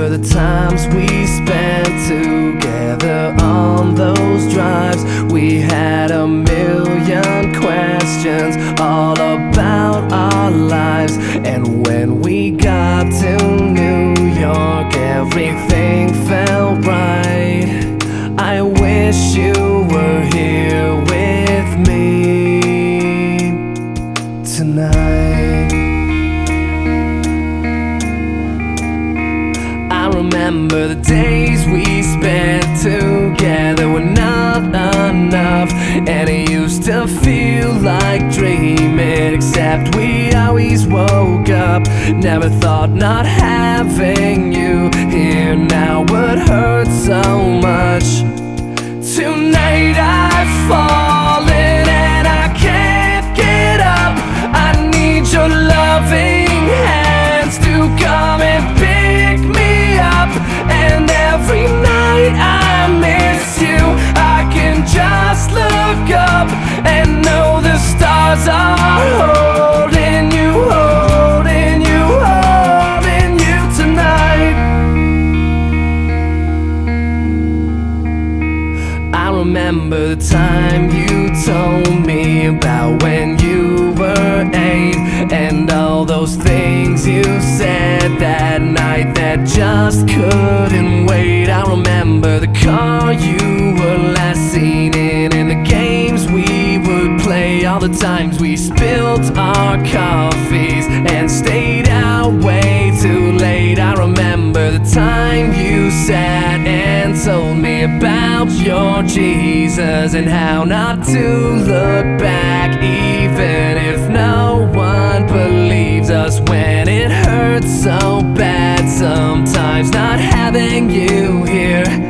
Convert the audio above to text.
remember the times we spent together on those drives. We had a million questions all about our lives. And when we got to New York, everything felt right. I wish you were here with me tonight. I remember the days we spent together were not enough, and it used to feel like dreaming, except we always woke up. Never thought not having you here now would hurt so much. Tonight I've fallen and I can't get up. I need your loving hands to come and pick me up. And every night I miss you, I can just look up and know the stars are holding you, holding you, holding you tonight. I remember the time you told me about when you were 8, and all those things you said that night that just couldn't wait. I remember the car you were last seen in, and the games we would play, all the times we spilled our coffees and stayed out way too late. I remember the time you sat and told me about your Jesus and how not to look back, even if no one believes us when it hurts so bad sometimes not having you here.